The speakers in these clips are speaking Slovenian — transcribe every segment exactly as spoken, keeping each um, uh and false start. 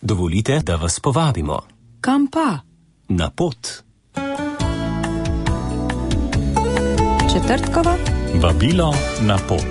Dovolite, da vas povabimo. Kam pa? Na pot. Četrtkova? Vabilo na pot.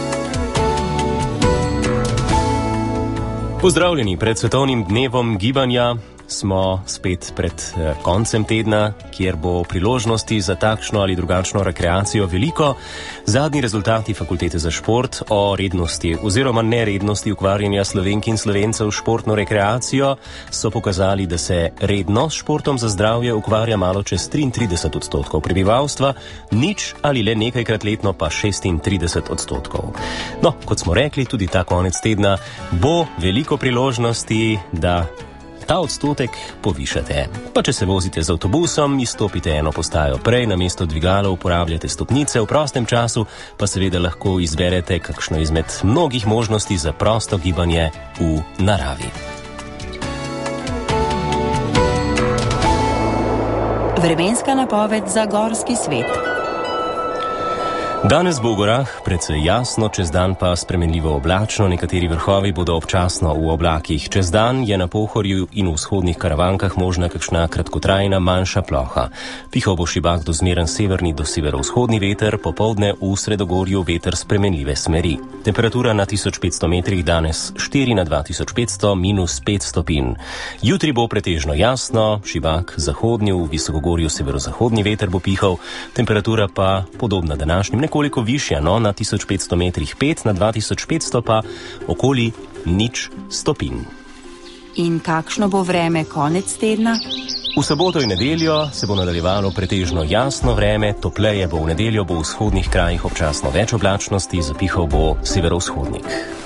Pozdravljeni, pred svetovnim dnevom gibanja smo spet pred eh, koncem tedna, kjer bo priložnosti za takšno ali drugačno rekreacijo veliko. Zadnji rezultati Fakultete za šport o rednosti oziroma nerednosti ukvarjanja Slovenk in Slovencev s športno rekreacijo so pokazali, da se redno s športom za zdravje ukvarja malo čez triintrideset odstotkov prebivalstva, nič ali le nekajkrat letno pa šestintrideset odstotkov. No, kot smo rekli, tudi ta konec tedna bo veliko priložnosti, da ta odstotek povišate. Pa če se vozite z avtobusom, izstopite eno postajo prej, namesto dvigala uporabljate stopnice, v prostem času pa seveda lahko izberete kakšno izmed mnogih možnosti za prosto gibanje v naravi. Vremenska napoved za gorski svet. Danes bo v gorah precej jasno, čez dan pa spremenljivo oblačno, nekateri vrhovi bodo občasno v oblakih. Čez dan je na Pohorju in v vzhodnih Karavankah možna kakšna kratkotrajna manjša ploha. Pihal bo šibak do zmeren severni do severovzhodni veter, popoldne v Sredogorju veter spremenljive smeri. Temperatura na tisoč petsto metrih danes štiri na dva tisoč petsto minus pet stopinj. Jutri bo pretežno jasno, šibak zahodni v Visokogorju severozahodni veter bo pihal, temperatura pa podobna današnjim, nekoliko višja, no, na tisoč petsto metrih pet, na dva tisoč petsto pa okoli nič stopinj. In kakšno bo vreme konec tedna? V soboto in nedeljo se bo nadaljevalo pretežno jasno vreme, topleje bo v nedeljo, bo v vzhodnih krajih občasno več oblačnosti, zapihal bo severovzhodnik.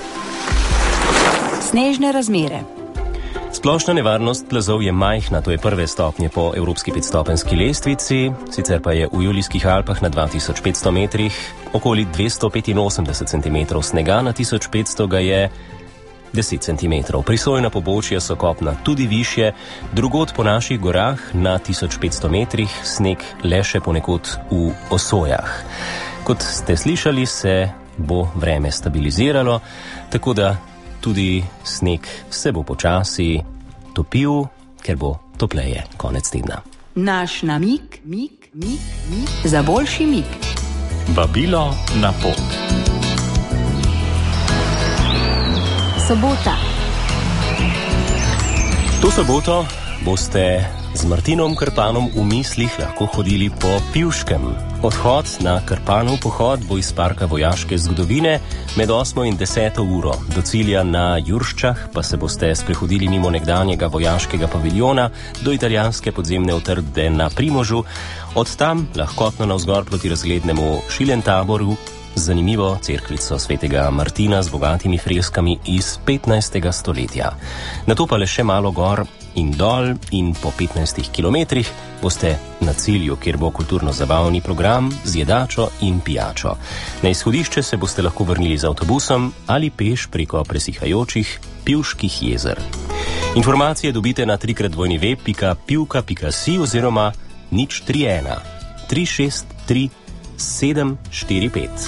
Snežne razmere. Splošna nevarnost plazov je majhna, to je prve stopnje po evropski petstopenjski lestvici, sicer pa je v Julijskih Alpah na dva tisoč petsto metrih okoli dvesto petinosemdeset centimetrov snega, na tisoč petsto ga je deset centimetrov. Prisojna pobočja so kopna tudi višje, drugod po naših gorah na tisoč petsto metrih sneg le še ponekod v osojah. Kot ste slišali, se bo vreme stabiliziralo, tako da tudi sneg se bo počasi topil, ker bo topleje konec tedna. Naš namig, mig, mig, mig, za boljši mig. Vabilo na pot. Sobota. To soboto boste z Martinom Krpanom v mislih lahko hodili po Pivškem. Odhod na Krpanov pohod bo iz parka vojaške zgodovine med osmo in deseto uro. Do cilja na Jurščah pa se boste sprehodili mimo nekdanjega vojaškega paviljona do italijanske podzemne utrdbe na Primožu, od tam lahkotno navzgor proti razglednemu Šilentaboru, zanimivo cerkvico svetega Martina z bogatimi freskami iz petnajstega stoletja. Nato pa le še malo gor in dol in po petnajstih kilometrih boste na cilju, kjer bo kulturno-zabavni program z jedačo in pijačo. Na izhodišče se boste lahko vrnili z avtobusom ali peš preko presihajočih Pivških jezer. Informacije dobite na trikrat dvojni web pika pivka pika si oziroma nič tri ena tri šest tri sedem štiri pet.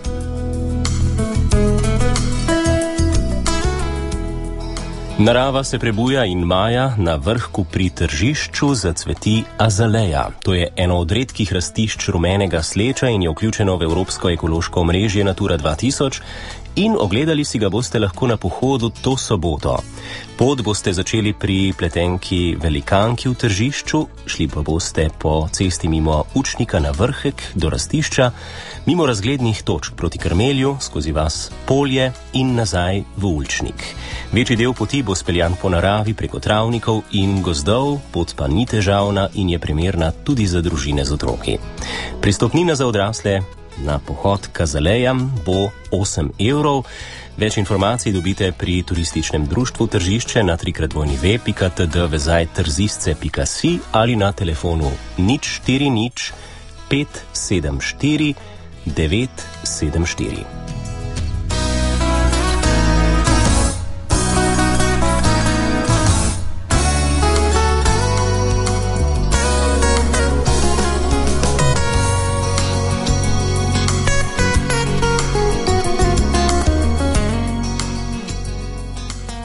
Narava se prebuja in maja na vrhu pri Tržišču zacveti azaleja. To je eno od redkih rastišč rumenega sleča in je vključeno v Evropsko ekološko omrežje Natura dva tisoč in ogledali si ga boste lahko na pohodu to soboto. Pot boste začeli pri pletenki Velikanki v Tržišču, šli pa boste po cesti mimo Učnika na Vrhek do rastišča, mimo razglednih točk proti Krmelju, skozi vas Polje in nazaj v Ulčnik. Večji del poti bo speljan po naravi preko travnikov in gozdov, pot pa ni težavna in je primerna tudi za družine z otroki. Pristopnina za odrasle na pohod k azalejam bo osem evrov. Več informacij dobite pri turističnem društvu Tržišče na trikrat dvojni web pika td vezaj trzisce pika si ali na telefonu nič štiri nič pet sedem štiri devet sedem štiri.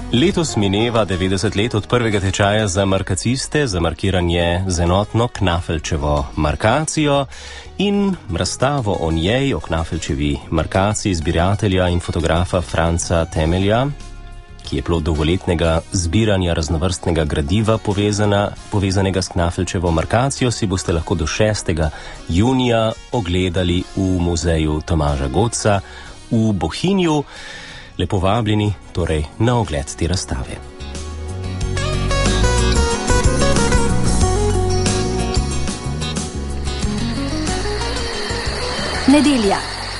Letos mineva devetdeset let od prvega tečaja za markaciste, za markiranje z enotno Knafelčevo markacijo in razstavo o njej, o Knafelčevi markaciji zbiratelja in fotografa Franca Temelja, ki je plod dolgoletnega zbiranja raznovrstnega gradiva povezana, povezanega s Knafelčevo markacijo, si boste lahko do šestega junija ogledali v muzeju Tomaža Goca v Bohinju. Lepo vabljeni torej na ogled te razstave. Nedelja.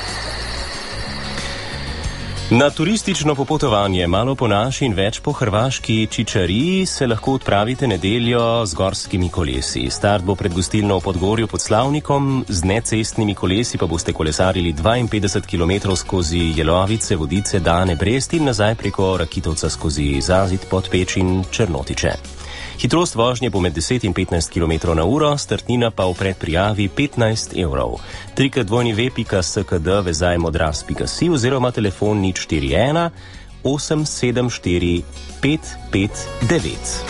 Na turistično popotovanje malo po naši in več po hrvaški Čičariji se lahko odpravite nedeljo z gorskimi kolesi. Start bo pred gostilno v Podgorju pod Slavnikom, z necestnimi kolesi pa boste kolesarili dvainpetdeset kilometrov skozi Jelovice, Vodice, Dane, Brest in nazaj preko Rakitovca skozi Zazid, Podpeč in Črnotiče. Hitrost vožnje bo med deset in petnajst kilometrov na uro, startnina pa v predprijavi petnajst evrov. Trikrat dvojni ve pika s k d vezaj modras pika si oziroma telefon nič štiri ena osem sedem štiri pet pet devet.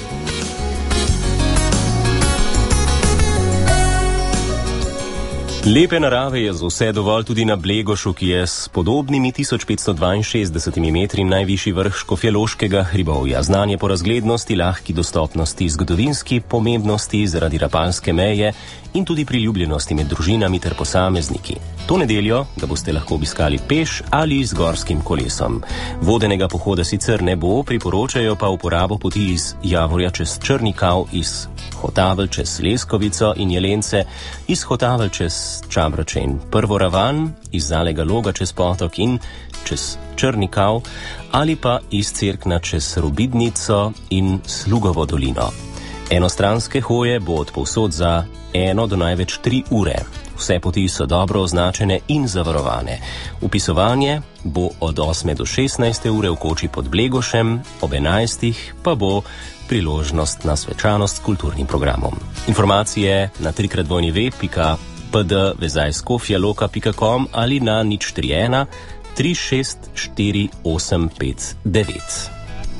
Lepe narave je za vse dovolj tudi na Blegošu, ki je s podobnimi tisoč petsto dvainšestdesetimi metri najvišji vrh Škofjeloškega hribovja. Znan je po razglednosti, lahki dostopnosti, zgodovinski pomembnosti zaradi rapalske meje in tudi priljubljenosti med družinami ter posamezniki. To nedeljo ga boste lahko obiskali peš ali z gorskim kolesom. Vodenega pohoda sicer ne bo, priporočajo pa uporabo poti iz Javorja čez Črni kav, iz Hotavelj čez Leskovico in Jelence, iz Hotavelj čez Čabrače in Prvo Ravan, iz Zalega Loga čez Potok in čez Črni kav ali pa iz Cerkna čez Rubidnico in Slugovo dolino. Enostranske hoje bo od povsod za eno do največ tri ure. Vse poti so dobro označene in zavarovane. Upisovanje bo od osme do šestnajste ure v Koči pod Blegošem, ob enajstih pa bo priložnost na svečanost s kulturnim programom. Informacije na trikrat dvojni ve pika p d vezaj skofjaloka pika com ali na nič štiri ena tri šest štiri osem pet devet.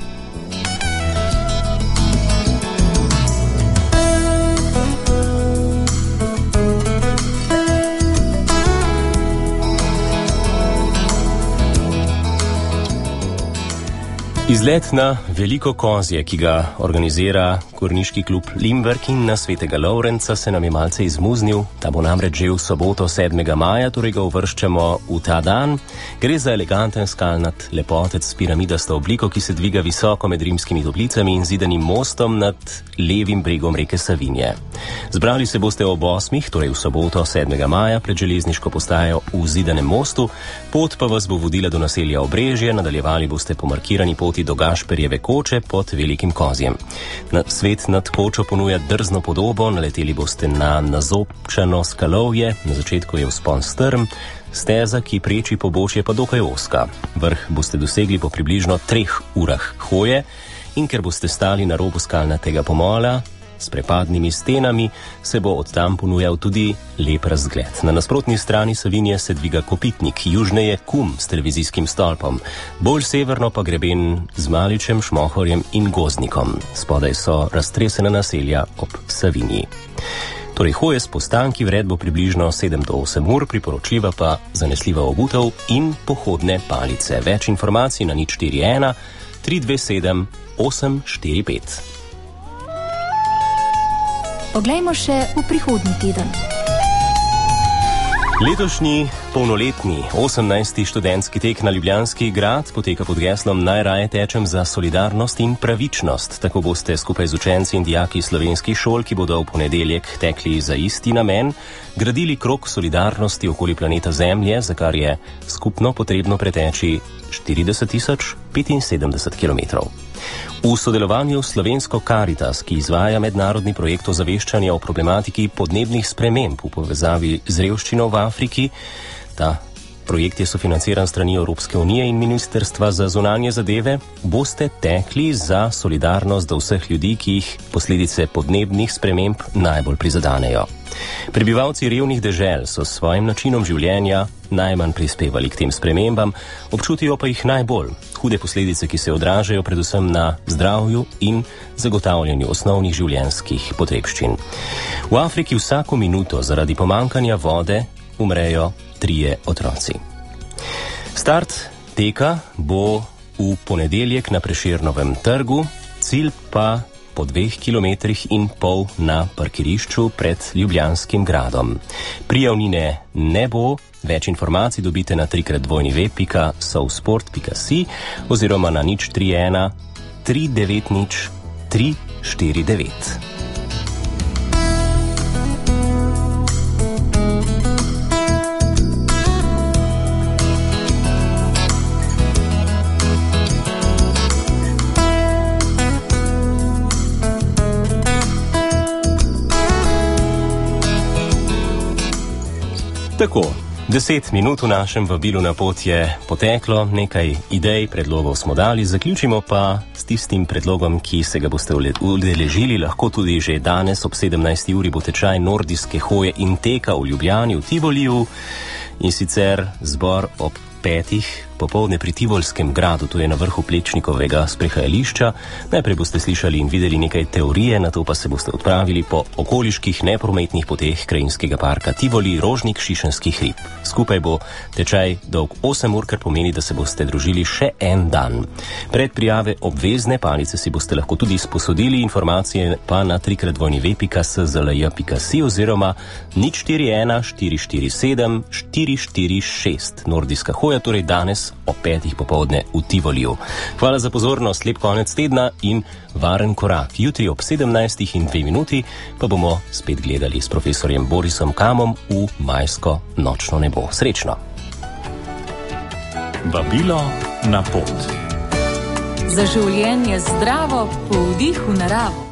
Izlet na Veliko kozje, ki ga organizira Gorniški klub Limberk in na Svetega Lovrenca, se nam je malce izmuznil. Ta bo namreč že v soboto sedmega maja, torej ga uvrščamo v ta dan. Gre za eleganten skalnat lepotec s piramidasto obliko, ki se dviga visoko med Rimskimi Toplicami in zidanim mostom nad levim bregom reke Savinje. Zbrali se boste ob osmih, torej v soboto sedmega maja, pred železniško postajo v zidanem mostu. Pot pa vas bo vodila do naselja Obrežje, nadaljevali boste po markirani poti do Gašperjeve koče pod Velikim kozjem. Na svet nad kočo ponuja drzno podobo, naleteli boste na nazobčano skalovje, na začetku je vzpon strm, steza, ki preči pobočje pa dokaj ozka. Vrh boste dosegli po približno treh urah hoje in ker boste stali na robu skalnatega pomola, s prepadnimi stenami, se bo od tam ponujal tudi lep razgled. Na nasprotni strani Savinje se dviga Kopitnik, južneje Kum s televizijskim stolpom, bolj severno pa greben z Maličem, Šmohorjem in Gozdnikom. Spodaj so raztresena naselja ob Savinji. Torej hoje s postanki vred bo približno sedem do osem ur, priporočljiva pa zanesljiva obutev in pohodne palice. Več informacij na nič štiri ena tri dve sedem osem štiri pet. Poglejmo še v prihodnji teden. Letošnji polnoletni osemnajsti študentski tek na Ljubljanski grad poteka pod geslom Najraje tečem za solidarnost in pravičnost. Tako boste skupaj z učenci in dijaki slovenskih šol, ki bodo v ponedeljek tekli za isti namen, gradili krog solidarnosti okoli planeta Zemlje, za kar je skupno potrebno preteči štirideset tisoč petinsedemdeset kilometrov. V sodelovanju s Slovensko Karitas, ki izvaja mednarodni projekt ozaveščanja o problematiki podnebnih sprememb v povezavi z revščino v Afriki, ta projekt je sofinanciran strani Evropske unije in Ministrstva za zunanje zadeve, boste tekli za solidarnost do vseh ljudi, ki jih posledice podnebnih sprememb najbolj prizadanejo. Prebivalci revnih dežel so s svojim načinom življenja najmanj prispevali k tem spremembam, občutijo pa jih najbolj hude posledice, ki se odražajo predvsem na zdravju in zagotavljanju osnovnih življenjskih potrebščin. V Afriki vsako minuto zaradi pomankanja vode umrejo trije otroci. Start teka bo v ponedeljek na Prešernovem trgu, cilj pa po dveh kilometrih in pol na parkirišču pred Ljubljanskim gradom. Prijavnine ne bo, več informacij dobite na trikrat dvojni ve pika sovsport pika si oziroma na nič tri ena tri devet nič tri štiri devet. Tako, deset minut v našem vabilu na pot je poteklo, nekaj idej, predlogov smo dali, zaključimo pa s tistim predlogom, ki se ga boste udeležili, lahko tudi že danes ob sedemnajsti uri bo tečaj nordijske hoje in teka v Ljubljani v Tivoliju, in sicer zbor ob petih popoldne pri Tivolskem gradu, to je na vrhu Plečnikovega sprehajališča. Najprej boste slišali in videli nekaj teorije, nato pa se boste odpravili po okoliških neprometnih poteh krajinskega parka Tivoli, Rožnik, Šišenski hrib. Skupaj bo tečaj dolg osem ur, kar pomeni, da se boste družili še en dan. Predprijave obvezne, palice si boste lahko tudi sposodili, informacije pa na trikrat dvojni ve pika szlj pika si oziroma nič štiri ena štiri štiri sedem štiri štiri šest. Nordijska hoja, torej danes o petih popoldne v Tivoliju. Hvala za pozornost, lep konec tedna in varen korak. Jutri ob sedemnajstih in dve minuti pa bomo spet gledali s profesorjem Borisom Kamom v majsko nočno nebo. Srečno! Vabilo na pot. Za življenje zdravo, po vdihu naravo.